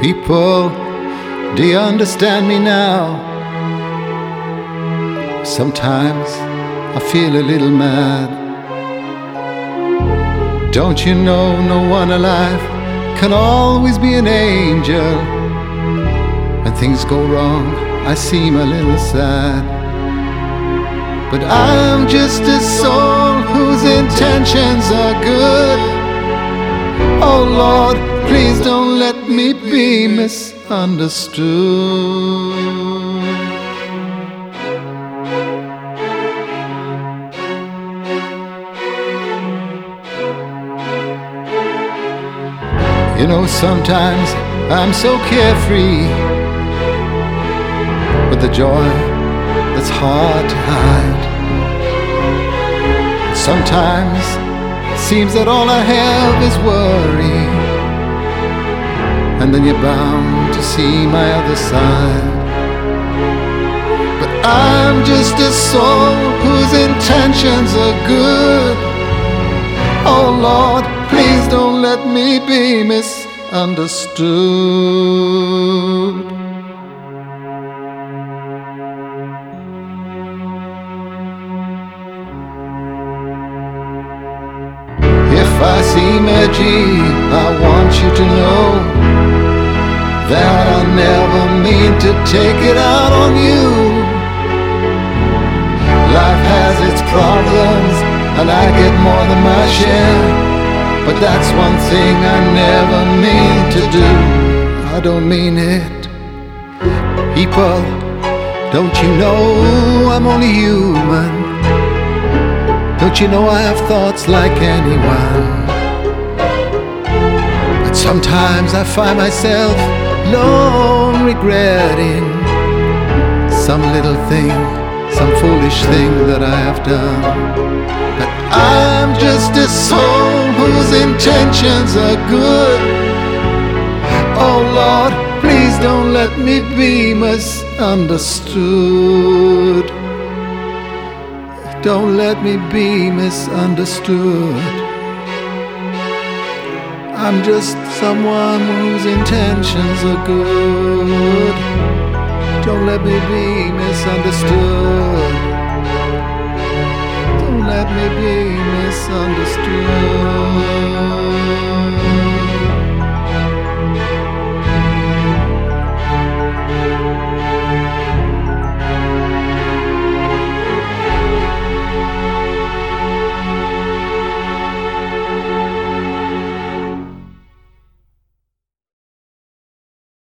People, do you understand me now? Sometimes I feel a little mad. Don't you know no one alive can always be an angel? When things go wrong, I seem a little sad. But I'm just a soul whose intentions are good. Oh Lord, please don't let me be misunderstood. You know, sometimes I'm so carefree with the joy that's hard to hide. Sometimes it seems that all I have is worry, and then you're bound to see my other side. But I'm just a soul whose intentions are good. Oh Lord, please don't let me be misunderstood. If I seem edgy, I want you to know that I never mean to take it out on you. Life has its problems, and I get more than my share. But that's one thing I never mean to do. I don't mean it. People, don't you know I'm only human? Don't you know I have thoughts like anyone? But sometimes I find myself alone, regretting some little thing, some foolish thing that I have done. But I'm just a soul whose intentions are good. Oh Lord, please don't let me be misunderstood. Don't let me be misunderstood. I'm just someone whose intentions are good. Don't let me be misunderstood. Don't let me be misunderstood.